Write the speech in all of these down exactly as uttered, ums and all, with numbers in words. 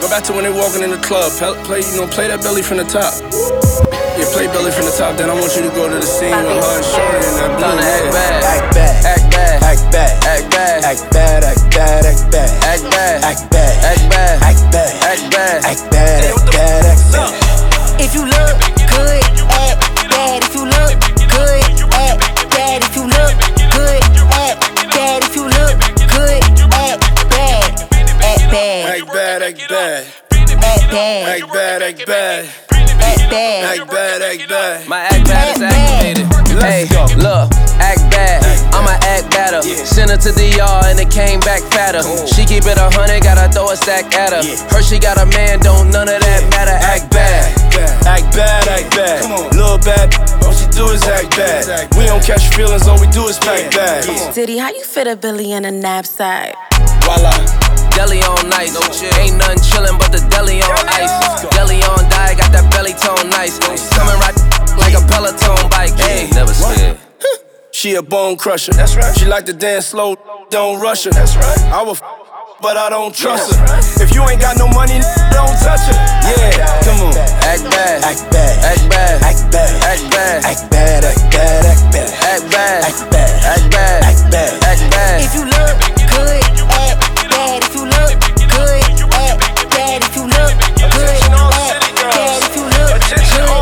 Go back to when they walking in the club. Play, you know, play that belly from the top. Yeah, play belly from the top. Then I want you to go to the scene with her and Shorty and that blue. Act bad, act bad, act bad, act bad, act bad, act bad, act bad, act bad, act bad, act bad, act bad, act bad, act bad, act bad, act bad, act bad. If you look good, act bad. If you look good, act bad. If you look good, act bad. If you look good, act bad. Act bad. Act bad, act bad. Act bad. Act bad, act bad. Act bad. Act bad, act bad. My act bad is activated. Hey, look, act bad. I'ma act better. Send her to D R and it came back fatter. She keep it a hundred, gotta throw a stack at her. Her she got a man, don't none of that matter. Act bad. Act bad, act bad. Little bad, all she do is act bad. We don't catch feelings, all we do is pack bags. Diddy, how you fit a Billy in a knapsack? Voila. Deli on nice, no chill. Ain't nothing chillin' but the deli on ice. Deli on die, got that belly tone nice. Coming right like a Peloton bike. Hey, never scared. She a bone crusher. That's right. She like to dance slow, don't rush her. That's right. I will, f- but I don't trust her. If you ain't got no money, don't touch her. Yeah, come on. Act bad, act bad, act bad, act bad, act bad, act bad, act bad, act bad, act bad, act bad, act bad, act bad, act bad. If you look good, act bad. If you look good, act bad. If you look good, act bad. If you look good,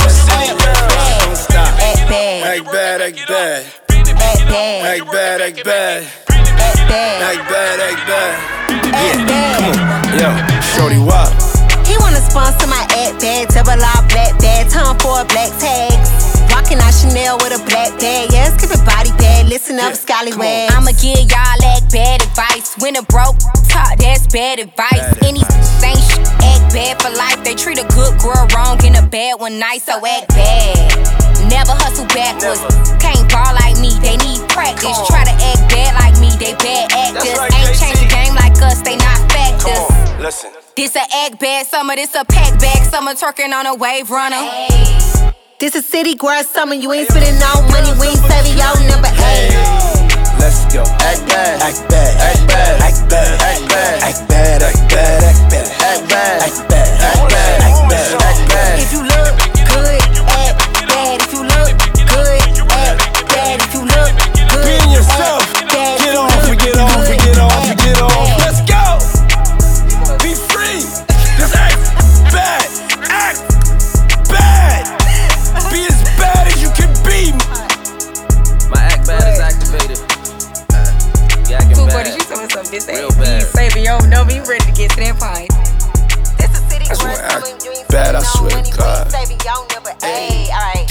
act bad. Act bad, act bad. Act bad. Act bad, act bad. Act bad. Act bad, act bad. Act bad. Yo, Shorty Wop. He wanna sponsor my act bag, double R black bag, time for black tags. Rockin' out Chanel with a black bag, yeah, skip it body bag, listen up, scallywag. I'ma give y'all act bad advice. When it broke, talk, that's bad advice. Bad Any ain't sh- act bad for life. They treat a good girl wrong and a bad one nice, so act bad. Never hustle backwards. Never. Can't ball like me, they need practice. Try to act bad like me, they bad actors. right, Ain't K C. changed the game like us, they not factors. Come on, listen. This a act bad summer, this a pack bag summer, twerking on a wave runner. This a city girl summer, you ain't spending no money, we ain't saving your number eight. Let's go. Act bad, act bad, act bad, act bad, act bad, act bad, act bad, act bad, act bad, act bad, act bad, act bad, act bad. If you look good, act bad. If you look good, act bad. If you look good, Being yourself. act bad. Get off and get off and get off and get off. Let's go. Be free. Just act bad. Act bad. Be as bad as you can be. My act bad is activated. Yeah, I Two can buddies, bad. you told us something. This Real ain't me bad. saving your number. You ready to get to that point. This a city That's girl why I summer, act you ain't bad, I spending no swear to money, we God. ain't saving your number eight. Alright.